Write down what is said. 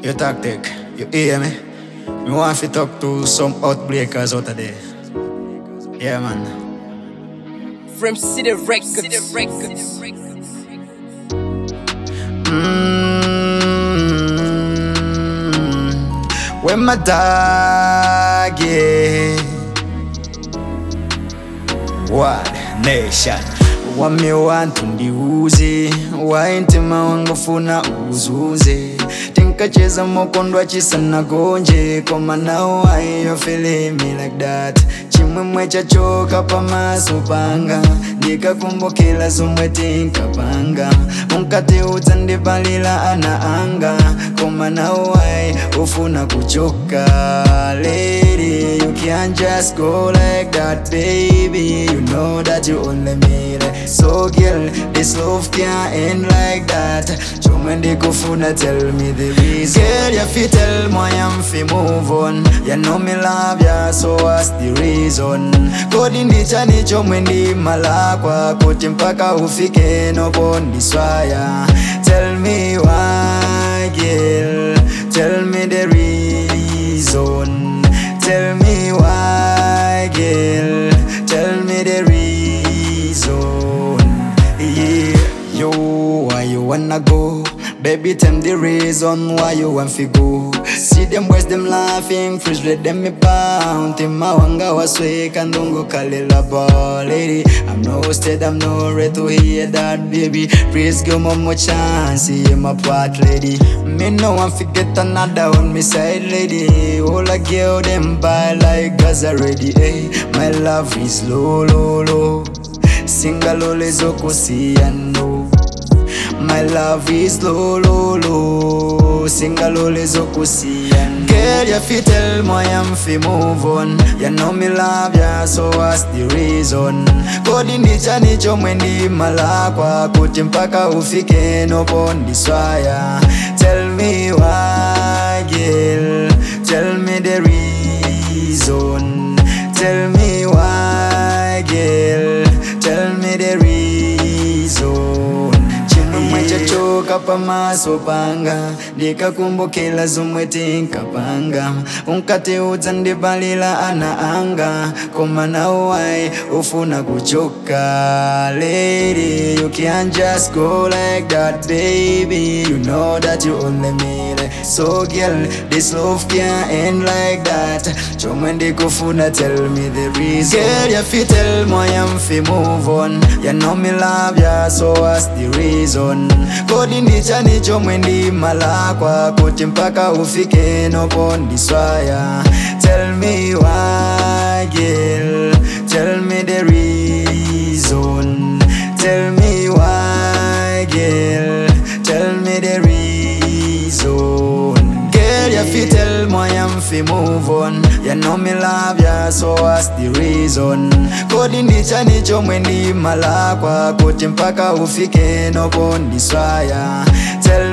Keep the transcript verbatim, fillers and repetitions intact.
Your tactic, you hear me? Me want to talk to some outbreakers out of there. Yeah, man. From City Records. City Records. Mm-hmm. When my dog, yeah. What nation? What me want to ndiuze waintima wangu funa uzuze tinkacheza mokondwa chisana gonje koma now why you feeling me like that chimwemwe chachoka pamaso panga ndikakumbukila zomwe tinkapanga unkati udzandipalila ana anga koma now why ufuna kuchoka lady you can't just go like that baby you know that you only made it so girl this love can't end like that chomwe ndikufuna tell me the reason girl you fi tell me I'm fi move on you know me love ya so what's the reason kodi ndichani chomwe ndimalakwa kuti mpaka ufike nopo ndiswaya tell me why girl tell me the reason tell me why girl tell me the reason yeah yo why you wanna go baby tell me the reason why you want to go see them boys them laughing fresh let them me pound tima wanga wasweka ndungu kalila ball lady I'm no stead I'm no ready to hear that baby please give me more chance see my part lady me no want to get another on me side lady all I girl them buy like gas already eh my love is low low low single ole zokusiya no my love is low, low, low. Single ole zokusiya girl, you fi tell me I'm fi move on you know me love ya, so what's the reason kodi ndichani chomwe ndimalakwa kuti mpaka ufike nopo ndiswaya tell me why girl tell me the reason tell me why girl tell me the reason chachoka pamaso panga ndikakumbukila zomwe tinkapanga unkati udzandipalila ana anga koma now why ufuna kuchoka lady you can't just go like that baby you know that you only made it so girl this love can't end like that chomwe ndikufuna tell me the reason girl you fi tell me I'm fi move on you know me love ya so what's the reason kodi ndichani chomwe ndimalakwa kuti mpaka ufike nopo ndiswaya tell me why girl tell me the reason tell me why girl tell me the reason girl you fi tell me I'm fi move on you know me love ya so what's the reason kodi ndichani chomwe ndimalakwa kuti mpaka ufike nopo ndiswaya tell